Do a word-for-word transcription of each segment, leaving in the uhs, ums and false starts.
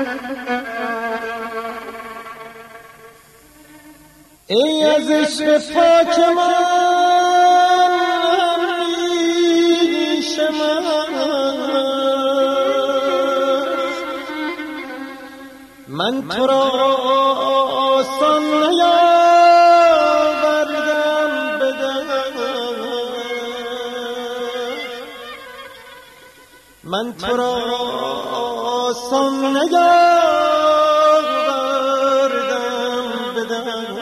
ای از عشق پاک من همیشه من من تو را آسان نیاوردم به دست، من تو را آسان نیاوردم به دست.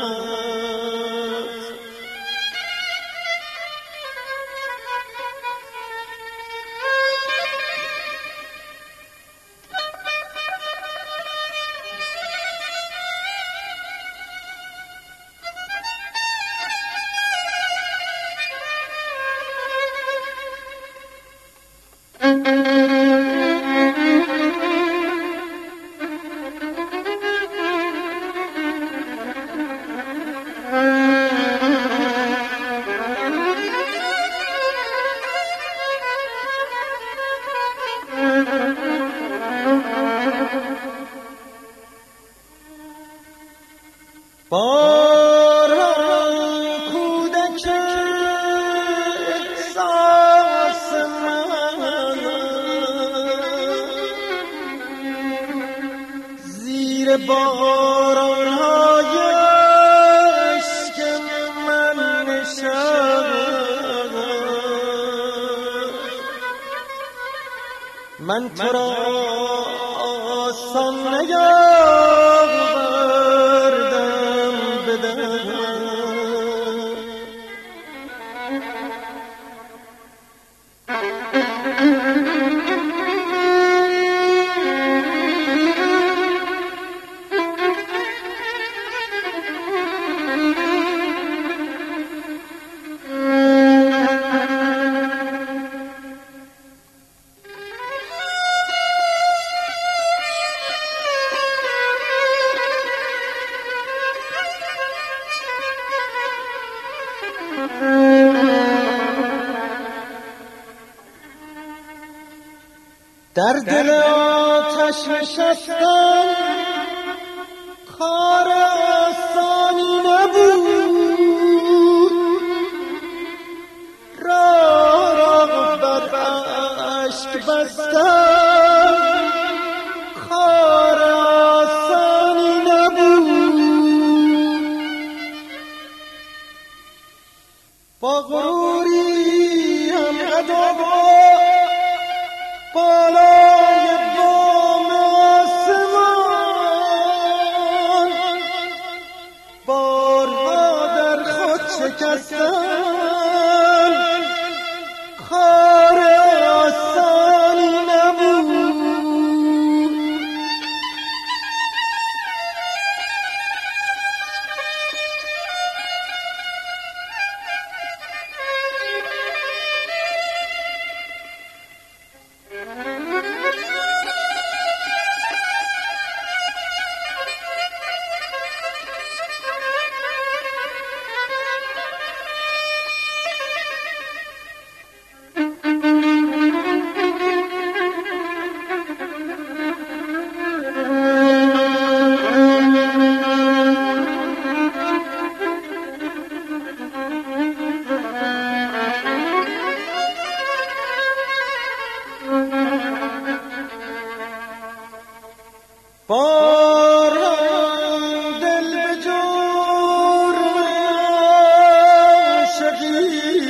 باران کودک احساس من زیر باران‌های عشق من نشست، من تو را آسان نیاوردم به دست. در دل آتش نشستم کار آسانی نبود، راه بر اشک بستم کار آسانی نبود. با غروری هم ادا بالای بام آسمان بارها در خود شکستم کار آسانی نبود. باران دل به جور عاشقی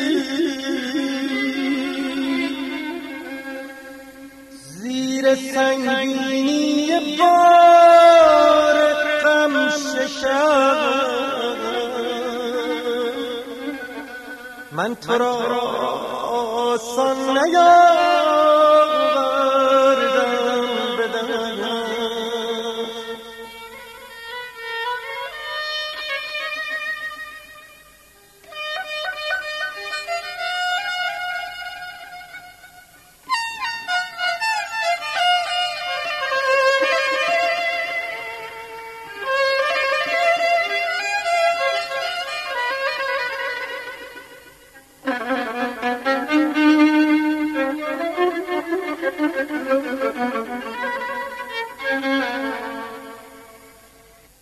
زیر سنگینی بار غم شکست، من تو را آسان نیاوردم به دست.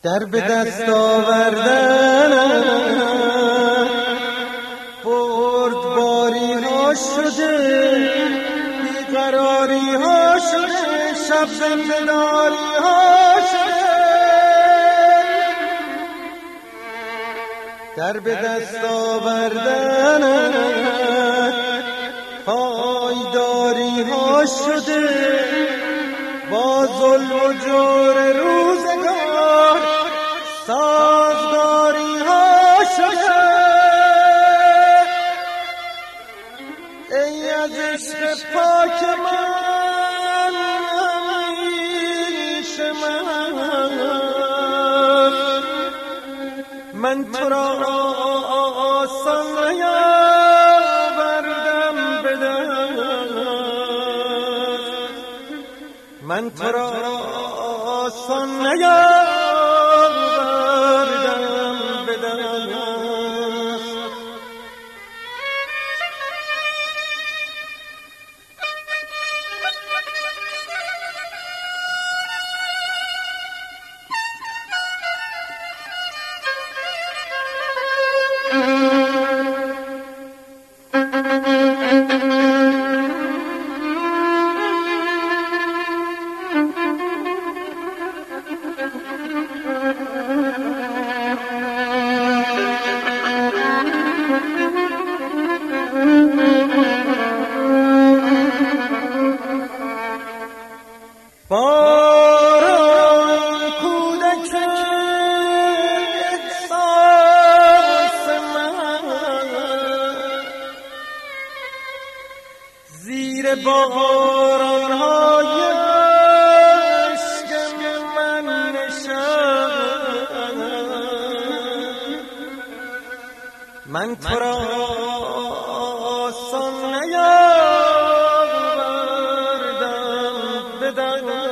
در به دست آوردن بردباری ها شده، بیقراری ها شده، شب زنده‌داری ها شده. در به دست آوردن پایداری ها شده، با ظلم و جور روزگار سازگاری ها شده. ای از عشق پاک من همیشه من من تو را آسان نیاوردم به دست، من تو را آسان نیاوردم به دست. باران کودک احساس من زیر باران های عشق من نشست، من تو را آسان نیاوردم به دست.